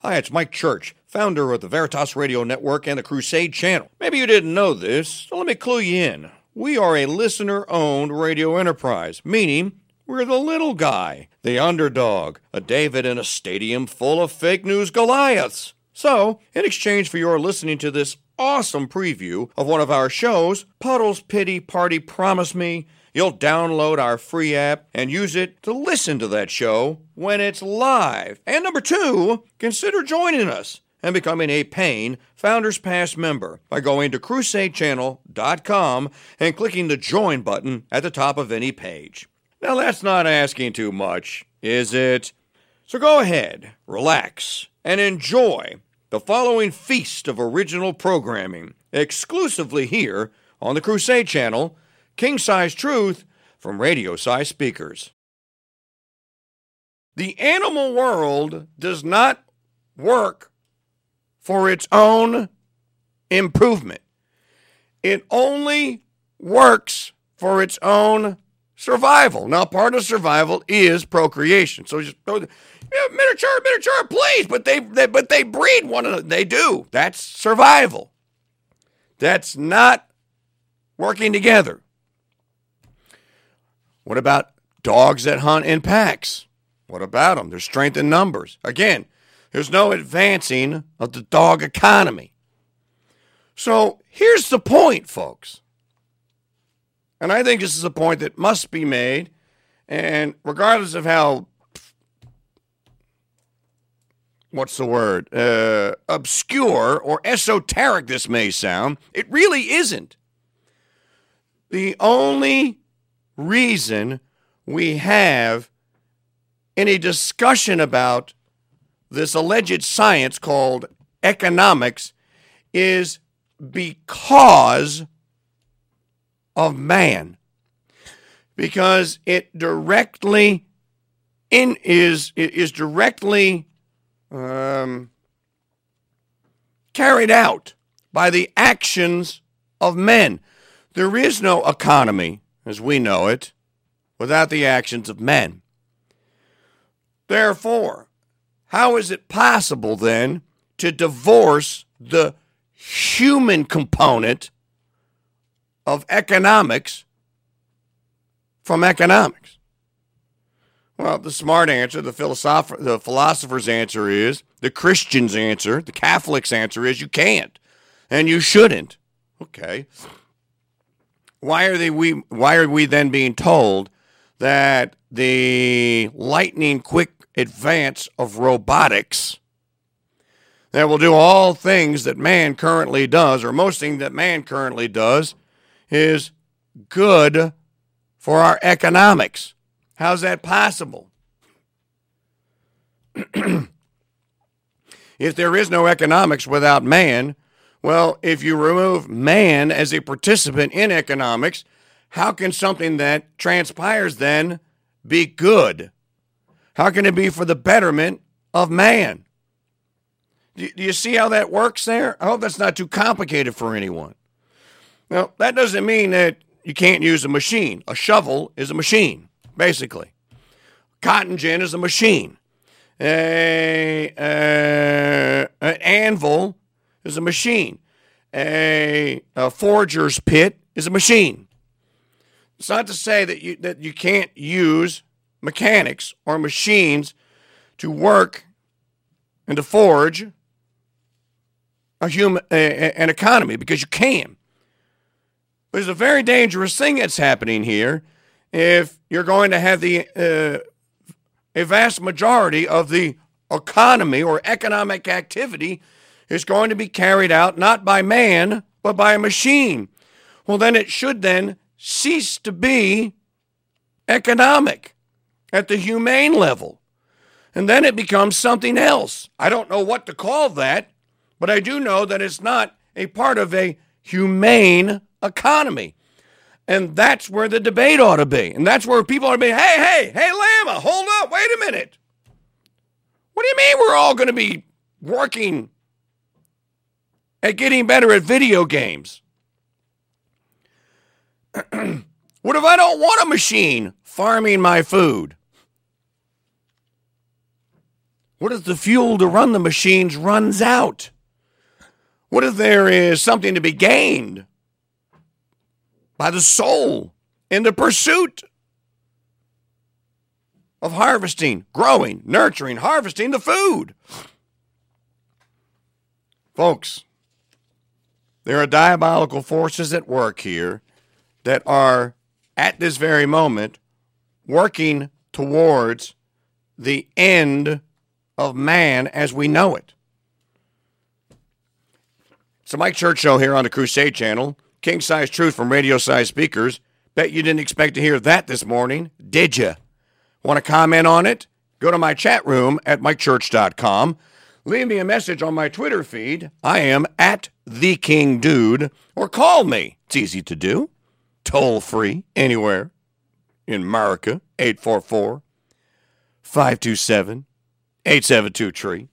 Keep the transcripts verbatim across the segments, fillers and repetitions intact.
Hi, it's Mike Church, founder of the Veritas Radio Network and the Crusade Channel. Maybe you didn't know this, so let me clue you in. We are a listener-owned radio enterprise, meaning we're the little guy, the underdog, a David in a stadium full of fake news Goliaths. So, in exchange for your listening to this awesome preview of one of our shows, Puddle's Pity Party Promise Me, you'll download our free app and use it to listen to that show when it's live. And number two, consider joining us and becoming a paying Founders Pass member by going to crusade channel dot com and clicking the join button at the top of any page. Now that's not asking too much, is it? So go ahead, relax, and enjoy the following feast of original programming exclusively here on the Crusade Channel, King-Size Truth from Radio-Size Speakers. The animal world does not work for its own improvement. It only works for its own survival. Now, part of survival is procreation. So just yeah, miniature, miniature, please, but they, they but they breed one another. They do. That's survival. That's not working together. What about dogs that hunt in packs? What about them? There's strength in numbers. Again, there's no advancing of the dog economy. So here's the point, folks. And I think this is a point that must be made. And regardless of how, what's the word, uh, obscure or esoteric this may sound, it really isn't. The only reason we have any discussion about this alleged science called economics is because of man, because it directly in is is directly um, carried out by the actions of men. There is no economy, as we know it, without the actions of men. Therefore, how is it possible then to divorce the human component of economics from economics? Well, the smart answer, the philosopher, the philosopher's answer is, the Christian's answer, the Catholic's answer is you can't, and you shouldn't. Okay. Why are they we why are we then being told that the lightning quick advance of robotics that will do all things that man currently does, or most things that man currently does, is good for our economics? How's that possible? If there is no economics without man, well, if you remove man as a participant in economics, how can something that transpires then be good? How can it be for the betterment of man? Do you see how that works there? I hope that's not too complicated for anyone. Now, that doesn't mean that you can't use a machine. A shovel is a machine, basically. Cotton gin is a machine. A, a, an anvil is a machine. A, a forger's pit is a machine. It's not to say that you that you can't use mechanics or machines to work and to forge a human a, an economy, because you can. But there's a very dangerous thing that's happening here if you're going to have the uh, a vast majority of the economy or economic activity is going to be carried out not by man, but by a machine. Well, then it should then cease to be economic at the humane level. And then it becomes something else. I don't know what to call that, but I do know that it's not a part of a humane economy. And that's where the debate ought to be. And that's where people ought to be, hey, hey, hey, Lama, hold up, wait a minute. What do you mean we're all going to be working at getting better at video games? What if I don't want a machine farming my food? What if the fuel to run the machines runs out? What if there is something to be gained by the soul in the pursuit of harvesting, growing, nurturing, harvesting the food? Folks, there are diabolical forces at work here that are, at this very moment, working towards the end of man as we know it. It's the Mike Church Show here on the Crusade Channel. King-size truth from radio-sized speakers. Bet you didn't expect to hear that this morning, did you? Want to comment on it? Go to my chat room at mike church dot com. Leave me a message on my Twitter feed. I am at the King Dude. Or call me. It's easy to do. Toll free anywhere in America. eight four four, five two seven, eight seven two tree.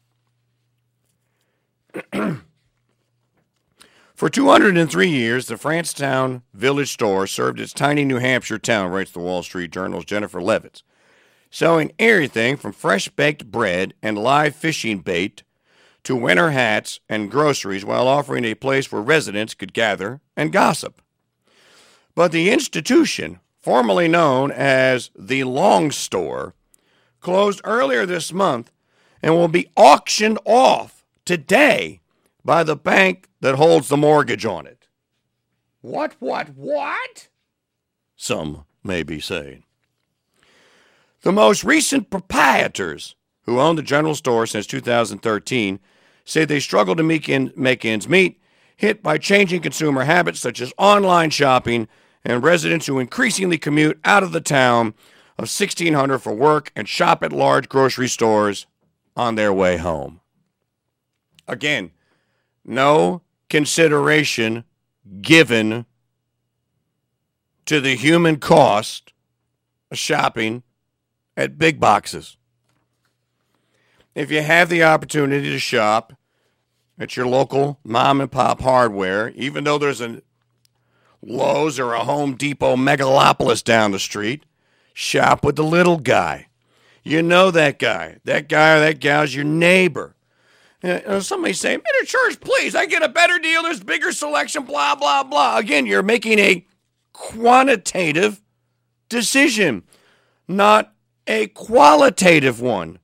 For two hundred three years, the Francetown Village Store served its tiny New Hampshire town, writes the Wall Street Journal's Jennifer Levitz, selling everything from fresh-baked bread and live fishing bait to winter hats and groceries while offering a place where residents could gather and gossip. But the institution, formerly known as the Long Store, closed earlier this month and will be auctioned off today by the bank that holds the mortgage on it. What, what, what? Some may be saying. The most recent proprietors who owned the general store since two thousand thirteen say they struggle to make, in, make ends meet, hit by changing consumer habits such as online shopping and residents who increasingly commute out of the town of sixteen hundred for work and shop at large grocery stores on their way home. Again, no consideration given to the human cost of shopping at big boxes. If you have the opportunity to shop at your local mom and pop hardware, even though there's a Lowe's or a Home Depot megalopolis down the street, shop with the little guy. You know that guy. That guy or that gal's your neighbor. Uh, somebody say, Mister Church, please, I get a better deal. There's bigger selection, blah, blah, blah. Again, you're making a quantitative decision, not a qualitative one.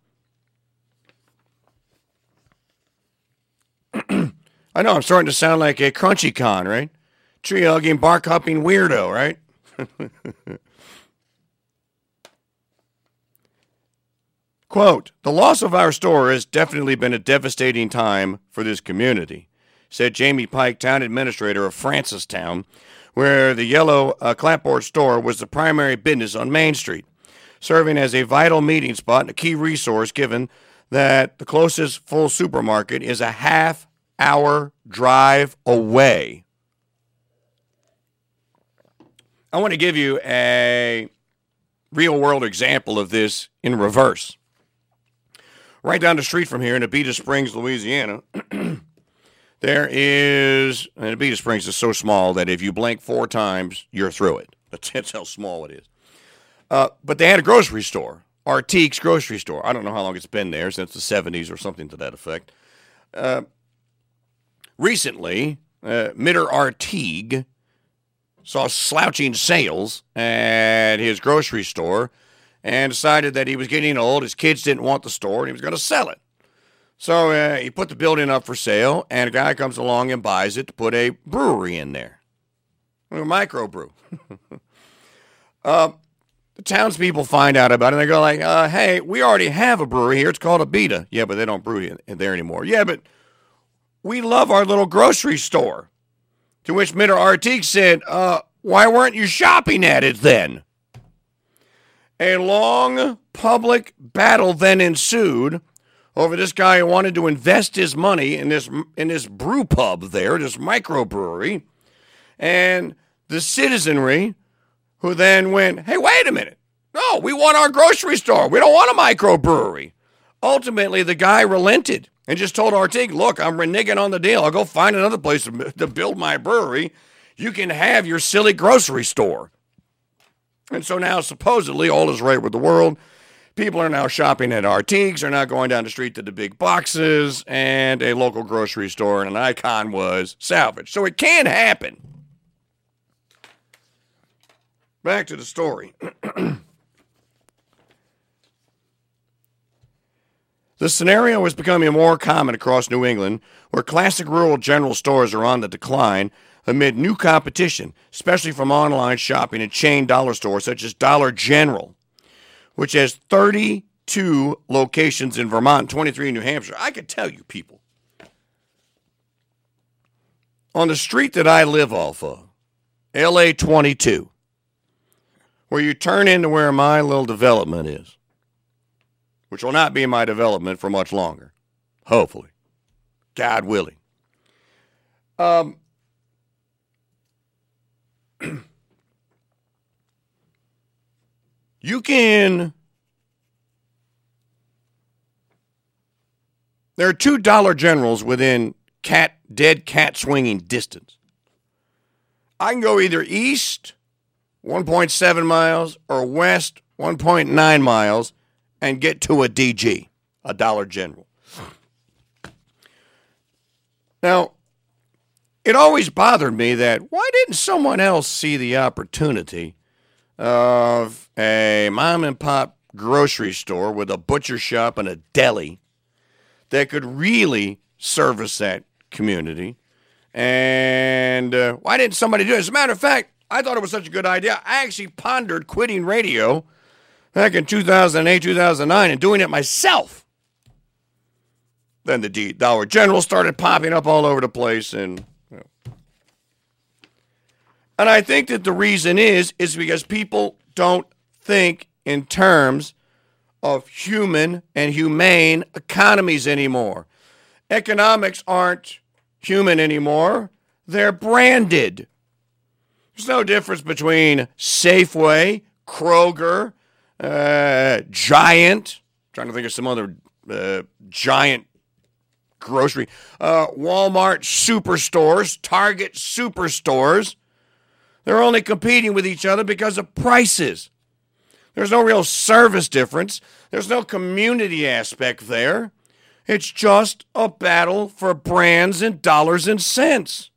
I know I'm starting to sound like a crunchy con, right? Tree hugging, bark hopping weirdo, right? Quote, the loss of our store has definitely been a devastating time for this community, said Jamie Pike, town administrator of Francistown, where the yellow uh, clapboard store was the primary business on Main Street, serving as a vital meeting spot and a key resource given that the closest full supermarket is a half-hour drive away. I want to give you a real-world example of this in reverse. Right down the street from here in Abita Springs, Louisiana, there is, and Abita Springs is so small that if you blink four times, you're through it. That's, that's how small it is. Uh, but they had a grocery store, Artigue's grocery store. I don't know how long it's been there, since the seventies or something to that effect. Uh, recently, uh, Mister Artigue saw slouching sales at his grocery store and decided that he was getting old, his kids didn't want the store, and he was going to sell it. So uh, he put the building up for sale, and a guy comes along and buys it to put a brewery in there, a microbrew. uh, the townspeople find out about it, and they go like, uh, hey, we already have a brewery here. It's called Abita. Yeah, but they don't brew in, in there anymore. Yeah, but we love our little grocery store. To which Mister Artigue said, uh, why weren't you shopping at it then? A long public battle then ensued over this guy who wanted to invest his money in this in this brew pub there, this microbrewery, and the citizenry who then went, hey, wait a minute. No, we want our grocery store. We don't want a microbrewery. Ultimately, the guy relented and just told Artigue, look, I'm reneging on the deal. I'll go find another place to, to build my brewery. You can have your silly grocery store. And so now, supposedly, all is right with the world. People are now shopping at Artiques, are not going down the street to the big boxes, and a local grocery store and an icon was salvaged. So it can happen. Back to the story. The scenario is becoming more common across New England, where classic rural general stores are on the decline amid new competition, especially from online shopping and chain dollar stores such as Dollar General, which has thirty-two locations in Vermont and twenty-three in New Hampshire. I could tell you, people, on the street that I live off of, L A twenty-two, where you turn into where my little development is, which will not be my development for much longer, hopefully, God willing. Um, you can, there are two Dollar Generals within cat dead cat swinging distance. I can go either east, one point seven miles, or west, one point nine miles, and get to a D G, a Dollar General. Now, it always bothered me that why didn't someone else see the opportunity of a mom and pop grocery store with a butcher shop and a deli that could really service that community? And uh, why didn't somebody do it? As a matter of fact, I thought it was such a good idea. I actually pondered quitting radio back in two thousand eight, two thousand nine, and doing it myself. Then the D- Dollar General started popping up all over the place. And, you know. and I think that the reason is, is because people don't think in terms of human and humane economies anymore. Economics aren't human anymore. They're branded. There's no difference between Safeway, Kroger, uh, Giant, I'm trying to think of some other uh, giant grocery, uh, Walmart superstores, Target superstores. They're only competing with each other because of prices. There's no real service difference. There's no community aspect there. It's just a battle for brands and dollars and cents.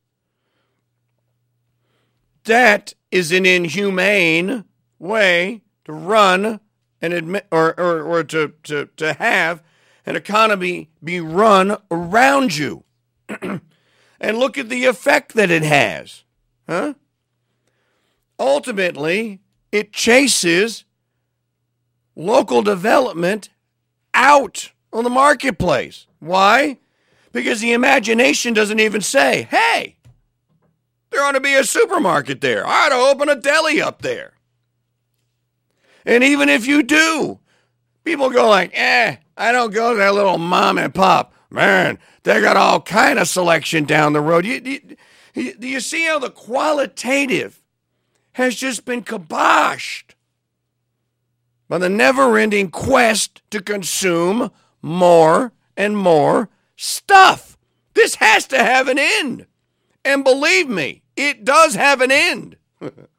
That is an inhumane way to run and admit, or, or, or to, to, to have an economy be run around you. And look at the effect that it has. Huh? Ultimately, it chases local development out on the marketplace. Why? Because the imagination doesn't even say, hey, there ought to be a supermarket there. I ought to open a deli up there. And even if you do, people go like, eh, I don't go to that little mom and pop. Man, they got all kind of selection down the road. You, you, do you see how the qualitative has just been kiboshed by the never-ending quest to consume more and more stuff? This has to have an end. And believe me, it does have an end.